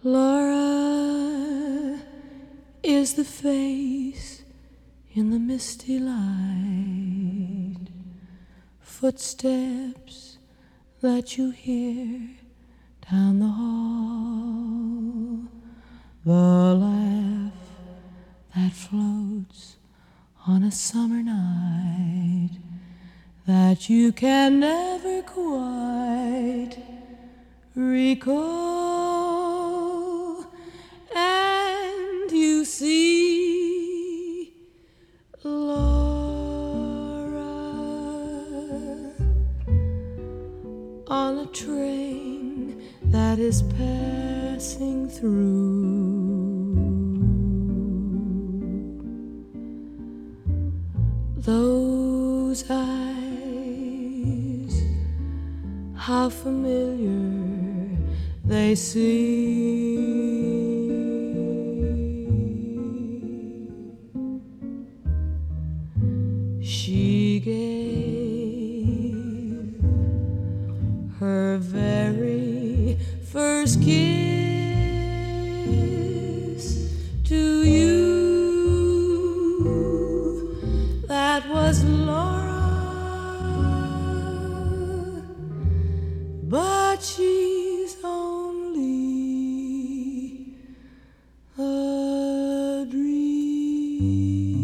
Laura is the face in the misty light, footsteps that you hear down the hall, the laugh that floats on a summer night that you can never quite recall. And you see Laura on a train that is passing through. Those eyes, how familiar they seem. She gave her very first kiss to you. That was Laura, but she's only a dream.